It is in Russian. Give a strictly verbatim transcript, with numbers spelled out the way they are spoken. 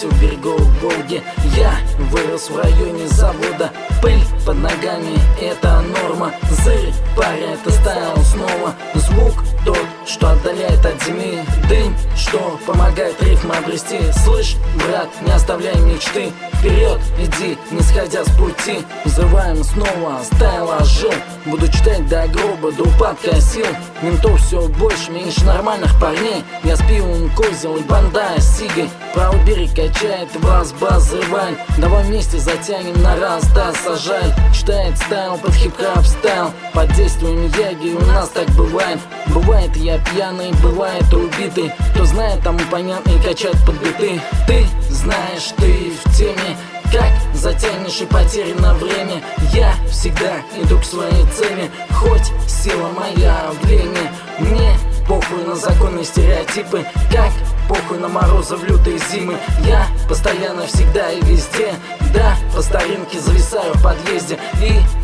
у берегов Волги. Я вырос в районе завода, пыль под ногами — это норма. Зырь паря — это стайл снова. Звук тот, что отдаляет от земли, дым, что помогает рифмы обрести. Слышь, брат, не оставляй мечты, вперед иди, не сходя с пути. Взрываем снова, стайл ожил. Буду читать до гроба, до упадка сил. Ментов все больше, меньше нормальных парней. Я с пивом козел и банда с сигой. Правый берег качает, вас бас взрывает. Давай вместе затянем на раз, да, сажай. Читает стайл под хип-хап стайл. Под действием яги у нас так бывает. Бывает я пьяный, бывает убитый. Кто знает, тому понятно и качает под биты. Ты знаешь, ты в теме, как затянешь и потеряно время. Я всегда иду к своей цели, хоть сила моя в лени. Мне похуй на законы, стереотипы, как похуй на морозы в лютые зимы. Я постоянно, всегда и везде, да, по старинке зависаю в подъезде. И